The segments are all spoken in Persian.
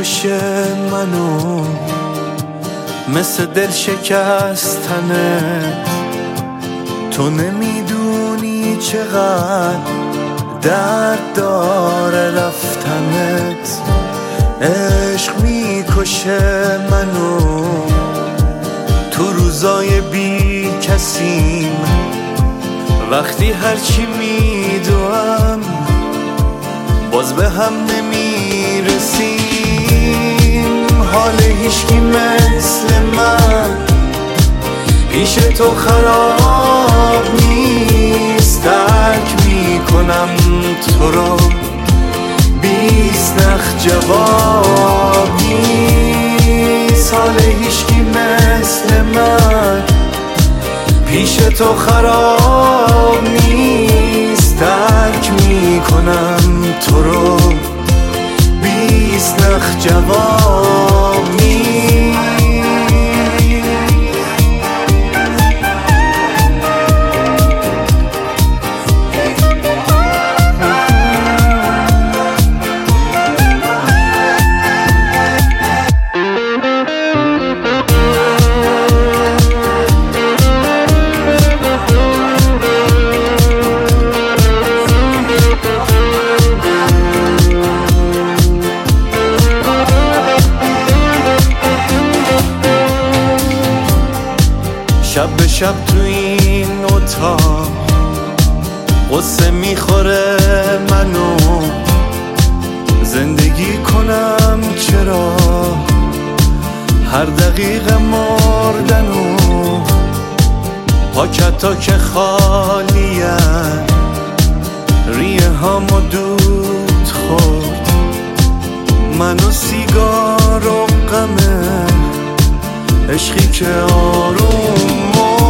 میکشه منو مثل دل شکستنت. تو نمیدونی چقدر درد داره رفتنت. عشق میکشه منو تو روزای بی کسیم، وقتی هرچی میدوام باز به هم نمیرسیم. حال هیچکی مثل من پیش تو خراب نیست. درک میکنم تو رو، بیست نخ جواب نیست. حال هیچکی مثل من پیش تو خراب نیست. درک میکنم تو رو، بیست نخ جواب نیست. شب به شب تو این اتاق قصه میخوره منو. زندگی کنم چرا هر دقیقه مردنو. پاکتا که خالیه ریه هامو دود خورد. منو سیگار و غمه عشقی که آروم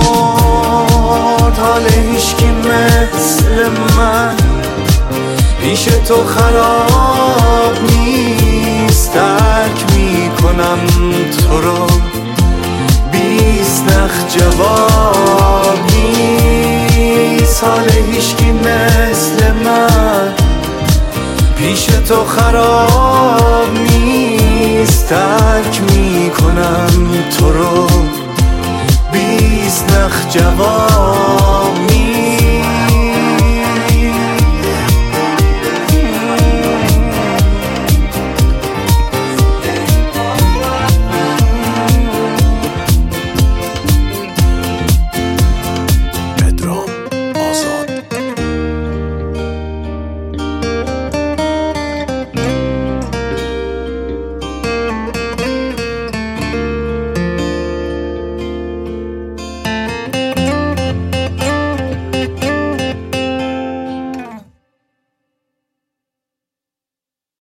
مرد. حال هیچکی مثل من پیش تو خراب نیست. درک میکنم تو رو، بیست نخ جواب نیست. حال هیچکی مثل من پیش تو خراب نیست. درک میکنم تو رو، بیست نخ جواب